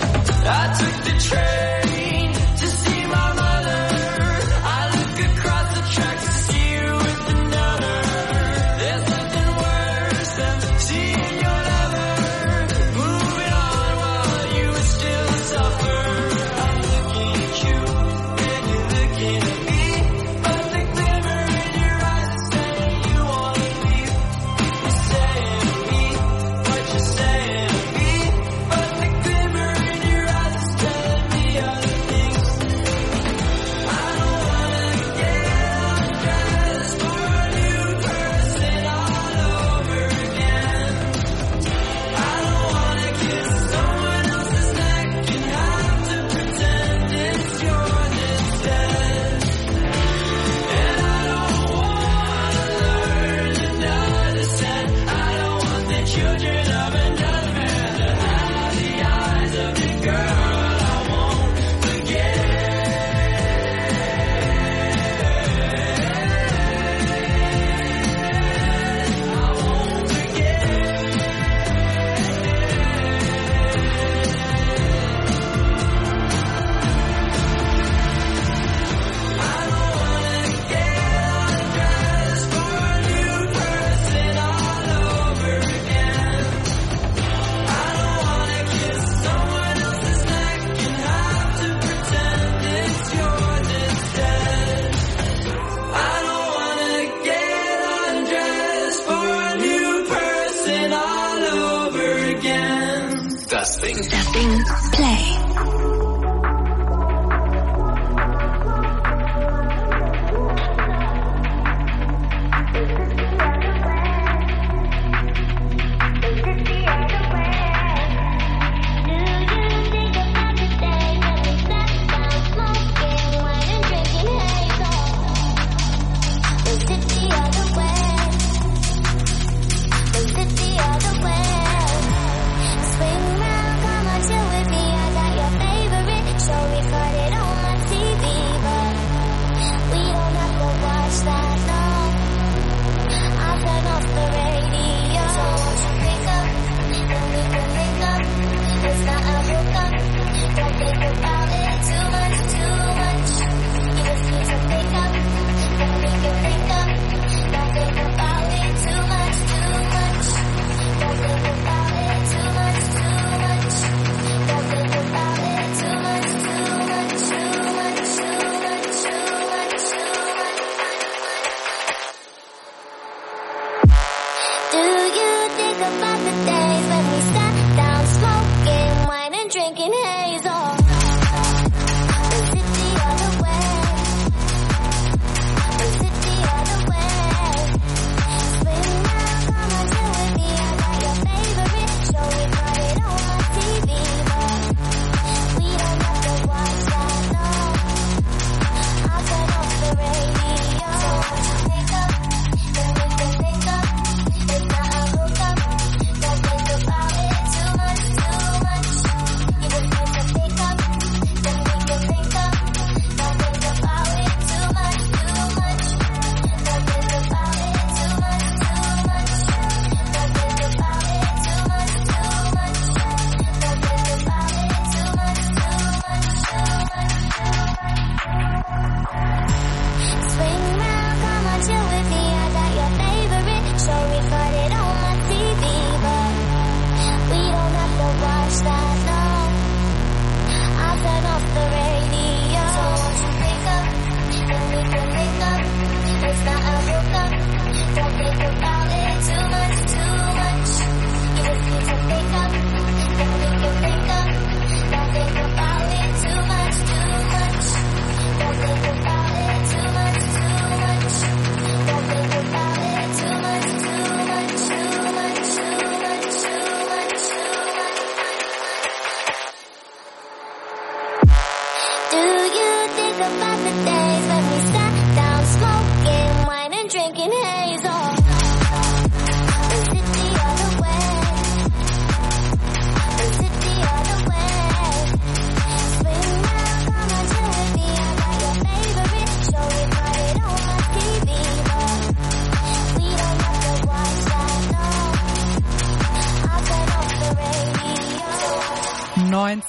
I took the train to see my mother. I look across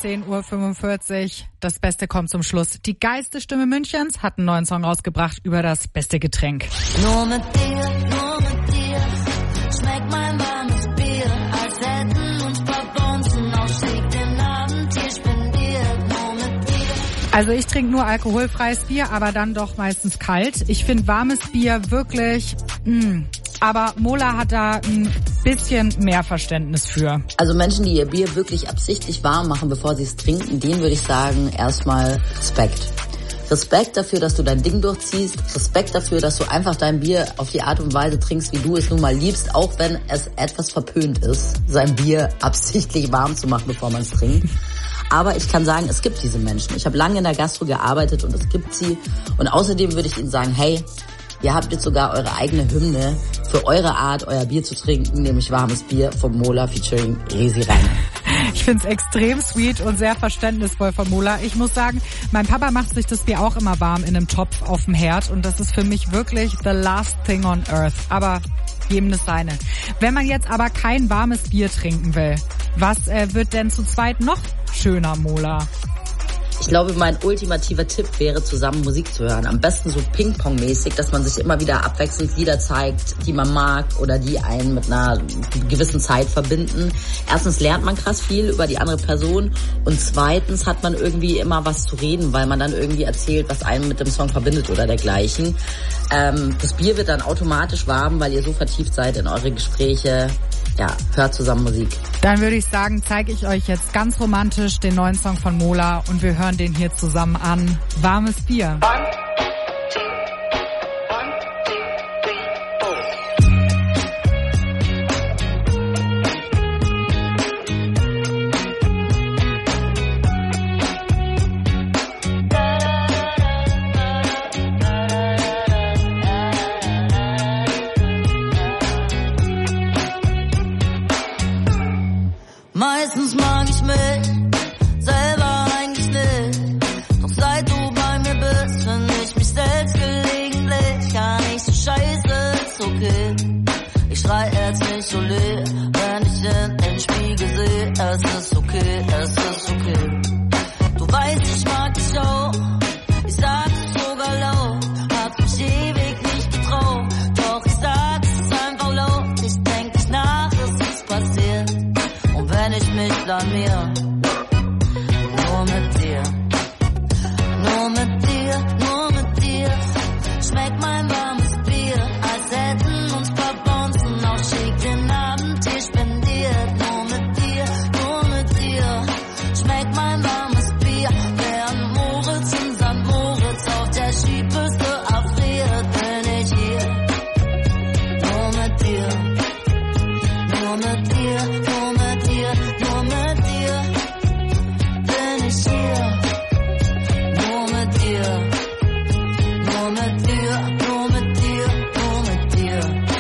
zehn Uhr fünfundvierzig. Das Beste kommt zum Schluss. Die geilste Stimme Münchens hat einen neuen Song rausgebracht über das beste Getränk. Nur mit dir, nur mit dir schmeckt mein warmes Bier, als hätten uns verbunden auf Sieg den Abend hier spendiert. Nur mit dir. Also ich trinke nur alkoholfreies Bier, aber dann doch meistens kalt. Ich finde warmes Bier wirklich... Mh. Aber Mola hat da ein bisschen mehr Verständnis für. Also Menschen, die ihr Bier wirklich absichtlich warm machen, bevor sie es trinken, denen würde ich sagen, erstmal Respekt. Respekt dafür, dass du dein Ding durchziehst. Respekt dafür, dass du einfach dein Bier auf die Art und Weise trinkst, wie du es nun mal liebst, auch wenn es etwas verpönt ist, sein Bier absichtlich warm zu machen, bevor man es trinkt. Aber ich kann sagen, es gibt diese Menschen. Ich habe lange in der Gastro gearbeitet und es gibt sie. Und außerdem würde ich ihnen sagen, hey, ihr habt jetzt sogar eure eigene Hymne für eure Art, euer Bier zu trinken, nämlich warmes Bier vom Mola featuring Resi Reiner. Ich find's extrem sweet und sehr verständnisvoll von Mola. Ich muss sagen, mein Papa macht sich das Bier auch immer warm in einem Topf auf dem Herd und das ist für mich wirklich the last thing on earth. Aber jedem das seine. Wenn man jetzt aber kein warmes Bier trinken will, was äh, wird denn zu zweit noch schöner, Mola? Ich glaube, mein ultimativer Tipp wäre, zusammen Musik zu hören. Am besten so Ping-Pong-mäßig, dass man sich immer wieder abwechselnd Lieder zeigt, die man mag oder die einen mit einer gewissen Zeit verbinden. Erstens lernt man krass viel über die andere Person und zweitens hat man irgendwie immer was zu reden, weil man dann irgendwie erzählt, was einen mit dem Song verbindet oder dergleichen. Ähm, das Bier wird dann automatisch warm, weil ihr so vertieft seid in eure Gespräche. Ja, hört zusammen Musik. Dann würde ich sagen, zeige ich euch jetzt ganz romantisch den neuen Song von Mola und wir hören den hier zusammen an. Warmes Bier. Meistens mag ich mich selber eigentlich nicht, doch seit du bei mir bist, find ich mich selbst gelegentlich gar nicht so scheiße, ist okay. Ich schrei jetzt nicht so leer, wenn ich in den Spiegel sehe, es ist okay, es ist okay. Du weißt, ich mag dich auch, ich sag es sogar laut, hab mich ewig nicht getraut, doch ich sag es einfach laut, ich denk nicht nach, es ist passiert. Und wenn ich mich blamier, nur mit dir, nur mit dir, nur mit dir, schmeckt mein warmes Bier, als hätten uns verbunden, auch schick den Abend hier spendiert. Nur mit dir, nur mit dir, schmeckt mein warmes Bier, während Moritz in Sankt Moritz auf der Skipiste erfriert, bin ich hier. Nur mit dir, nur mit dir, nur mit dir. Nur mit dir bin ich hier. Nur mit dir, nur mit dir, nur mit dir, nur mit dir.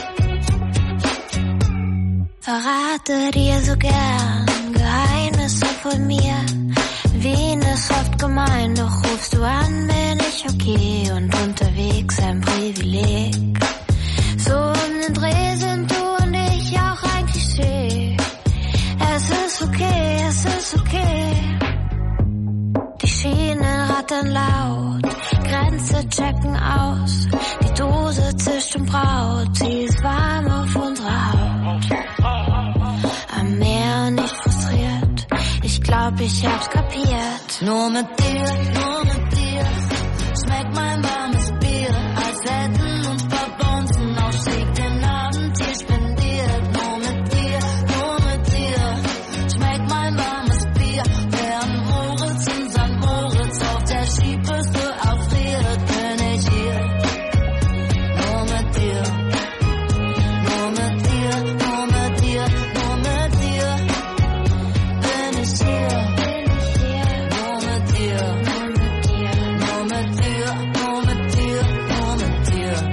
Verrate dir so gern Geheimnisse von mir. Wien ist oft gemein, doch rufst du an, bin ich okay und unterwegs ein Privileg. So um den Dreh sind du und ich auch ein Klischee. Es ist okay, es ist okay. Die Schienen rattern laut, Grenze checken aus. Die Dose zischt und braut, sie ist warm auf unserer Haut. Am Meer nicht frustriert, ich glaub, ich hab's kapiert. Nur mit dir, nur mit dir, schmeckt mein warmes Bier, als hätten uns verbunden, auch schick den Abend hier spendiert. Nur mit dir, nur mit dir, schmeckt mein warmes Bier, während Moritz in Sankt Moritz auf der Skipiste erfriert, bin ich hier. Nur mit dir, nur mit dir, nur mit dir, nur mit dir, bin ich hier. Nur mit dir, nur mit dir, nur mit dir, nur mit dir, nur mit dir.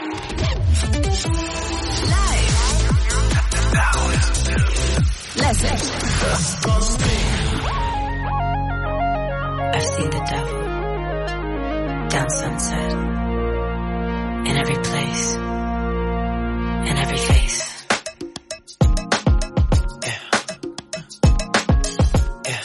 Listen. I've seen the devil down Sunset, in every place, in every face. Yeah. Yeah.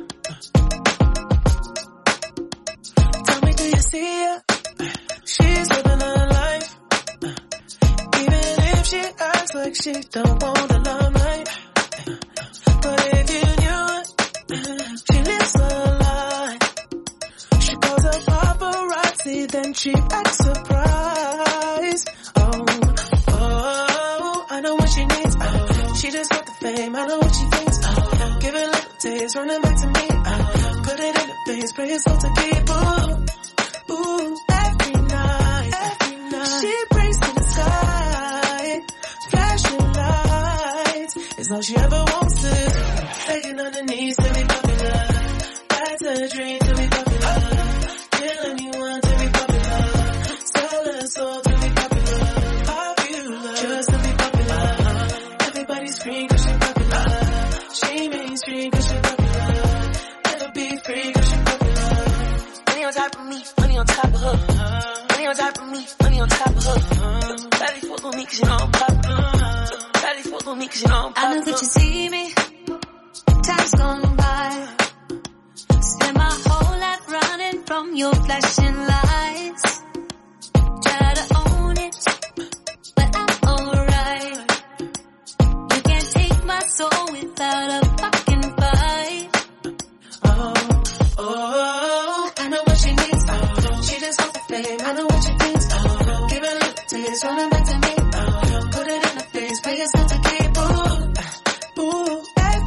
Tell me, do you see her? She's living her life. Even if she acts like she don't want the limelight. But if you knew it, she lives a lie. She calls her paparazzi, then she acts surprised. Oh, oh, I know what she needs. Oh, she just got the fame, I know what she thinks. Oh, give it a little taste, running back to me. Oh, put it in the face, pray it's all to keep. Ooh, ooh, every night, every night. She prays to the sky, flashing lights. It's all she ever wants to. Begging on her knees to be popular. That's a dream to be popular. Kill anyone to be popular. Sell her soul to be popular. Popular, just to be popular. Everybody scream cause she popular. She mainstream cause she popular. Never be free cause she popular. Money on top of me, money on top of her. Money on top of me, money on top of her. Daddy fuck on me cause you know I'm popular. Daddy fuck on me cause you know I'm popular. I know that you see me. Time's gone by. Spend my whole life running from your flashing lights. Try to own it, but I'm alright. You can't take my soul without a fucking fight. Oh, oh, I know what she needs. Oh, she just wants the fame. I know what she thinks. Oh, give it a little taste, running back to me. Oh, put it in the face, pay yourself to keep. Ooh, ooh.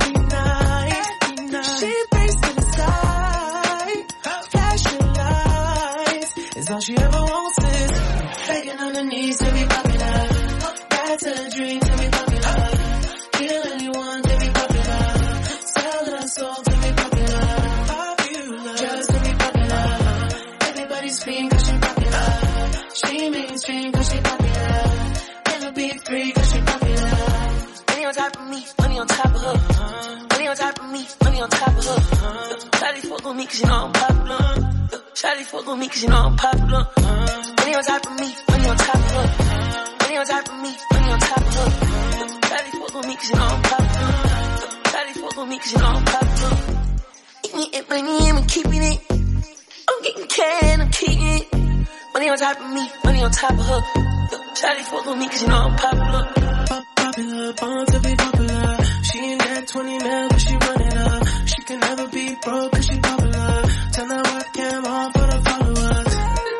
She prays to the sky, flashing lights. It's all she ever wants is begging on her knees to be popular. That's a dream to be popular. Kill anyone to be popular. Sell her soul to be popular. Popular, just to be popular. Everybody scream cause she popular. She mainstream cause she popular. Never be free cause she popular. Money on top of me, money on top of her. Money on top of me, money on top of her. Shawty fuck on me cause you know I'm popular. Shawty fuck on me cause you know I'm popular. Money on top of me, money on top of her. Money on top of me, money on top of her. Shawty fuck on me cause you know I'm popular. Shawty fuck on me cause you know I'm popular. Eating it, money, I'm keeping it. I'm getting can, I'm keeping it. Money on top of me, money on top of her. Shawty fuck on me cause you know I'm popular. Popular, born to be popular. She ain't got twenty mil, but she run it up. She can never be broke cause she popular. Turn that webcam on for the followers.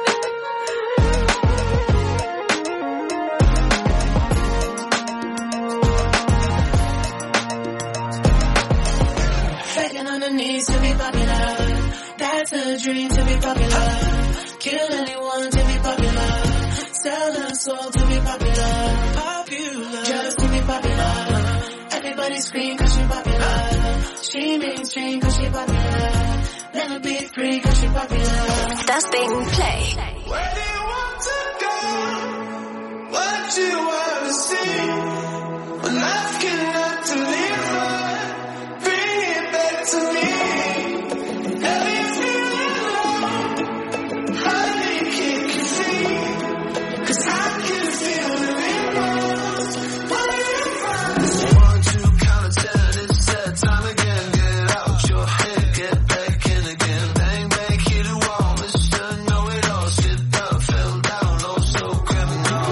Begging on her knees to be popular. That's a dream to be popular. Kill anyone to be popular. Sell her soul to be popular. Popular, just to be popular. Everybody scream cause she popular. She mainstream cause she popular. Never be free cause she popular. Das Ding Play. Where do you want to go? What you want to see? When life cannot deliver, bring it back to me. Never you feel alone. Honey, keep you free. Cause I can feel the rainbows. What do you find? One, two, count to ten. It's that time again. Get out your head, get back in again. Bang, bang, hit a wall. Mister Know It All. Sit down, fell down, oh so criminal.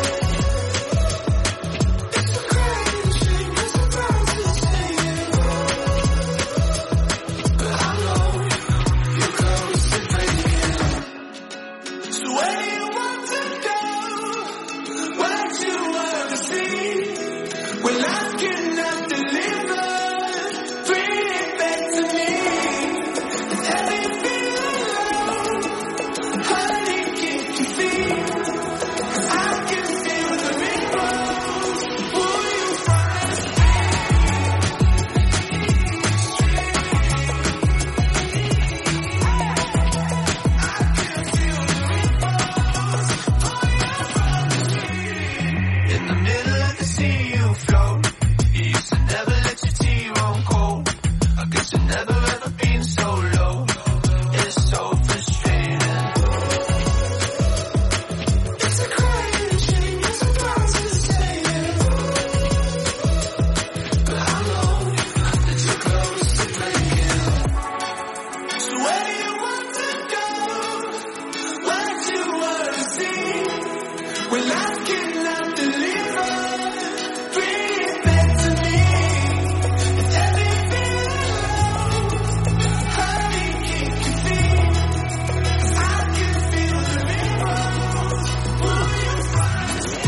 It's a crazy thing, it's a process to you. But I know you're close to breaking. So where do you want to go? What you want to see? When life cannot deliver, bring it back to me. And tell me you feel alone. Honey, keep your feet. Cause I can feel the rainbows. Who you find? I can feel the rainbows. Well, I cannot deliver. Bring it back to me. Let me feel alone. Honey, keep your feet. 'Cause I can feel the rainbows. Will you find me?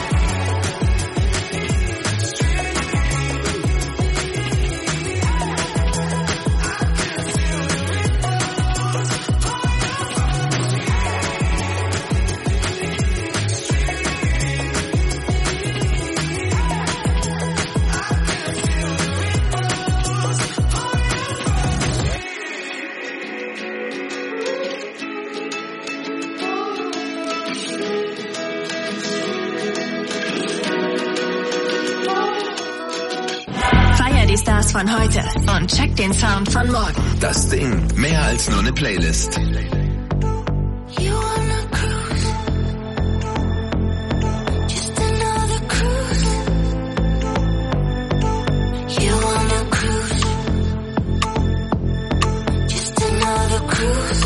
Feier die Stars von heute und check den Sound von morgen. Das Ding, mehr als nur eine Playlist. You wanna cruise? Just another cruise. You wanna cruise? Just another cruise.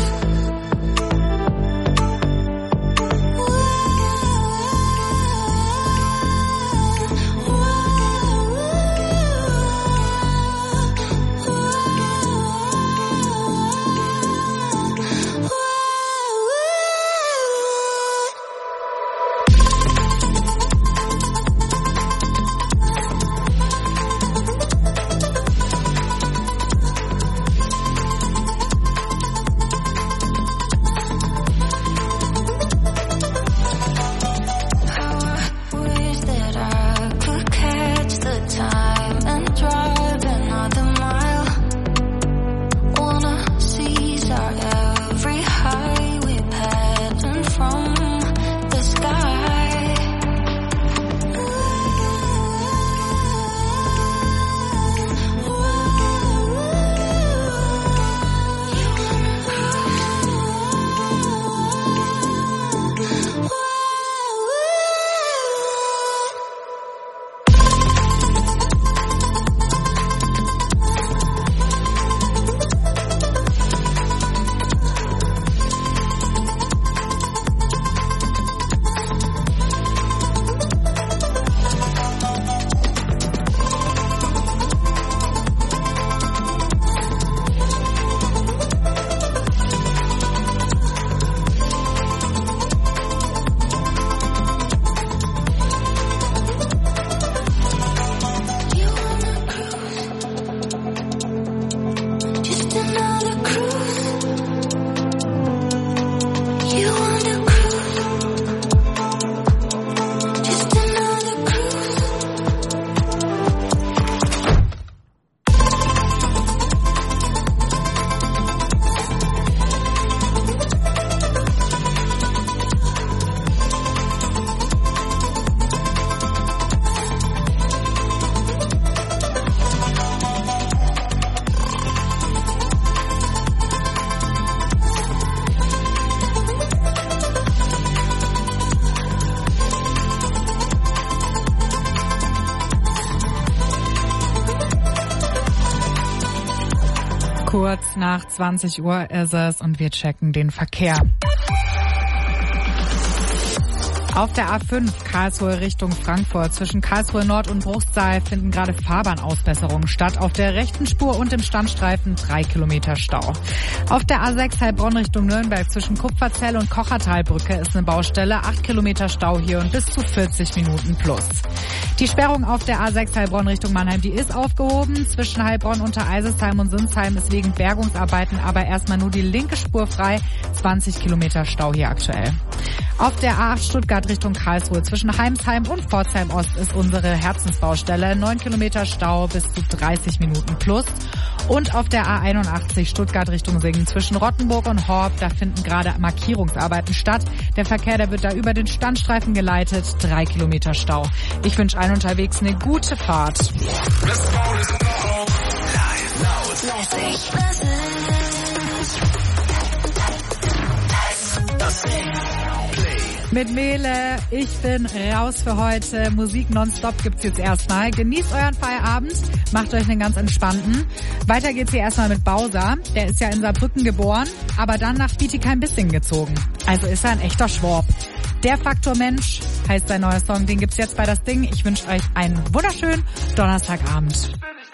Wish that I could catch the time and drive another mile. Wanna seize our every highway pattern from the sky. Just another cruise. You wanna cruise? Just another cruise. Kurz nach zwanzig Uhr ist es und wir checken den Verkehr. Auf der A fünf Karlsruhe Richtung Frankfurt zwischen Karlsruhe Nord und Bruchsal finden gerade Fahrbahnausbesserungen statt. Auf der rechten Spur und im Standstreifen drei Kilometer Stau. Auf der A sechs Heilbronn Richtung Nürnberg zwischen Kupferzell und Kochertalbrücke ist eine Baustelle. acht Kilometer Stau hier und bis zu vierzig Minuten plus. Die Sperrung auf der A sechs Heilbronn Richtung Mannheim, die ist aufgehoben. Zwischen Heilbronn, Untereisesheim und Sinsheim ist wegen Bergungsarbeiten aber erstmal nur die linke Spur frei. zwanzig Kilometer Stau hier aktuell. Auf der A acht Stuttgart Richtung Karlsruhe zwischen Heimsheim und Pforzheim Ost ist unsere Herzensbaustelle. neun Kilometer Stau bis zu dreißig Minuten plus. Und auf der A einundachtzig Stuttgart Richtung Singen zwischen Rottenburg und Horb, da finden gerade Markierungsarbeiten statt. Der Verkehr, der wird da über den Standstreifen geleitet. drei Kilometer Stau. Ich wünsche allen unterwegs eine gute Fahrt. Mit Mele, ich bin raus für heute. Musik nonstop gibt's jetzt erstmal. Genießt euren Feierabend, macht euch einen ganz entspannten. Weiter geht's hier erstmal mit Bowser. Der ist ja in Saarbrücken geboren, aber dann nach Bietigheim-Bissingen gezogen. Also ist er ein echter Schwab. Der Faktor Mensch heißt sein neuer Song. Den gibt's jetzt bei Das Ding. Ich wünsche euch einen wunderschönen Donnerstagabend.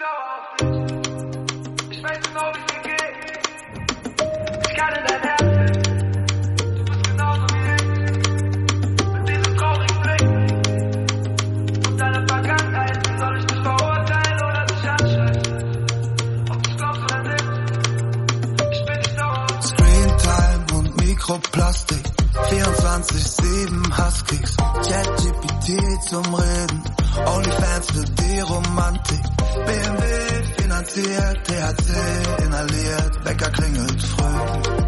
Mikroplastik, vierundzwanzig sieben Huskies, ChatGPT zum Reden, Onlyfans für die Romantik, B M W finanziert, T H C inhaliert, Wecker klingelt früh.